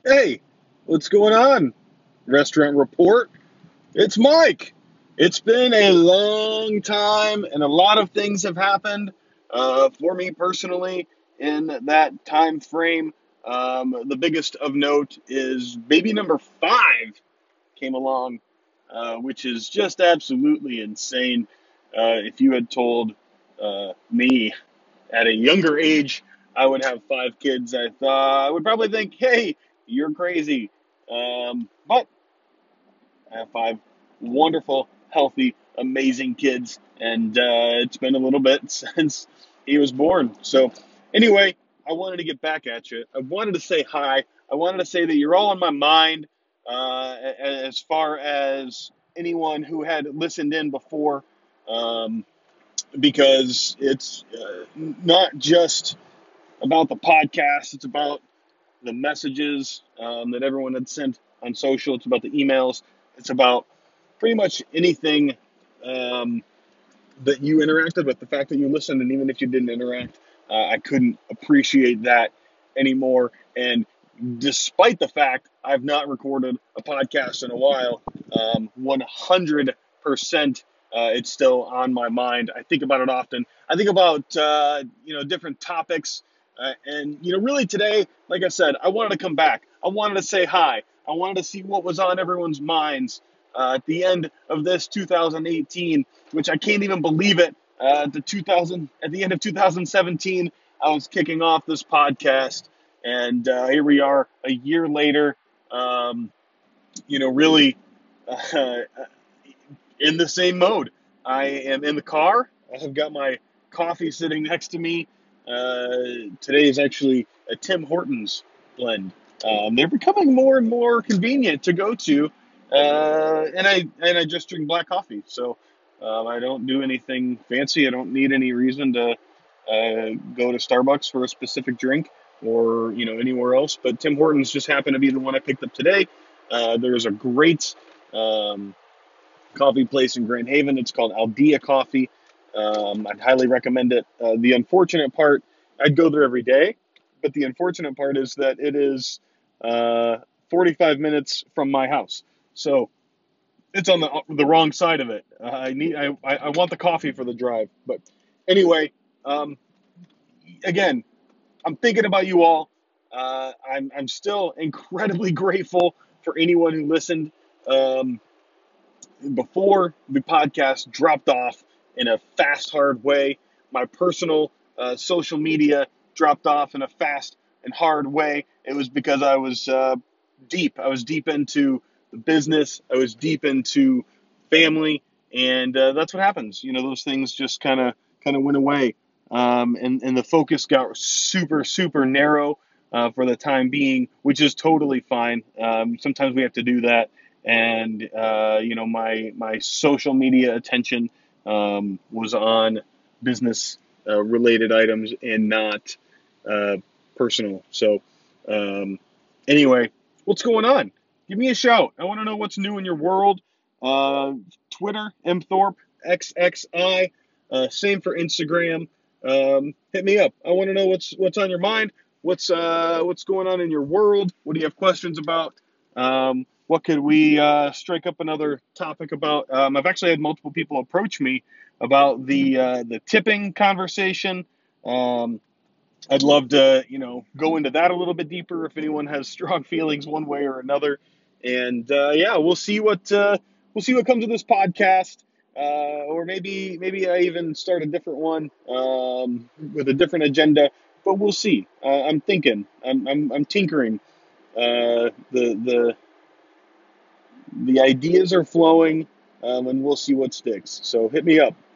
Hey, what's going on? Restaurant Report. It's Mike. It's been a long time, and a lot of things have happened for me personally in that time frame. The biggest of note is baby number 5 came along, which is just absolutely insane. If you had told me at a younger age I would have 5 kids, I thought I would probably think, "Hey, you're crazy." But I have 5 wonderful, healthy, amazing kids, and it's been a little bit since he was born. So, anyway, I wanted to get back at you. I wanted to say hi. I wanted to say that you're all on my mind as far as anyone who had listened in before, um, because it's not just about the podcast, it's about the messages that everyone had sent on social. It's about the emails. It's about pretty much anything um, that you interacted with. The fact that you listened, and even if you didn't interact, I couldn't appreciate that anymore. And despite the fact I've not recorded a podcast in a while, 100%. It's still on my mind. I think about it often. I think about different topics, and really today, like I said, I wanted to come back. I wanted to say hi. I wanted to see what was on everyone's minds at the end of this 2018, which I can't even believe it. At the end of 2017, I was kicking off this podcast, and here we are a year later. Um, really uh, in the same mode. I am in the car. I have got my coffee sitting next to me. Today is actually a Tim Hortons blend. They're becoming more and more convenient to go to, and I just drink black coffee. So I don't do anything fancy. I don't need any reason to go to Starbucks for a specific drink or anywhere else. But Tim Hortons just happened to be the one I picked up today. There's a great coffee place in Grand Haven. It's called Aldea Coffee. I'd highly recommend it. The unfortunate part, I'd go there every day, but the unfortunate part is that it is 45 minutes from my house. So it's on the wrong side of it. I want the coffee for the drive. But anyway, um, again, I'm thinking about you all. I'm still incredibly grateful for anyone who listened. Um, Before the podcast dropped off in a fast, hard way, my personal social media dropped off in a fast and hard way. It was because I was deep. I was deep into the business. I was deep into family, and that's what happens. Those things just kind of went away, and the focus got super, super narrow for the time being, which is totally fine. Sometimes we have to do that, and my social media attention was on business related items and not personal. So anyway, what's going on? Give me a shout. I want to know what's new in your world. uh, Twitter, mthorpe xxi. Same for Instagram. Hit me up. I want to know what's on your mind. What's going on in your world? What do you have questions about? What could we strike up another topic about? I've actually had multiple people approach me about the tipping conversation. Um, I'd love to go into that a little bit deeper if anyone has strong feelings one way or another. And yeah, we'll see what comes of this podcast. Or maybe I even start a different one with a different agenda. But we'll see. I'm thinking. I'm tinkering. The ideas are flowing, and we'll see what sticks. So hit me up.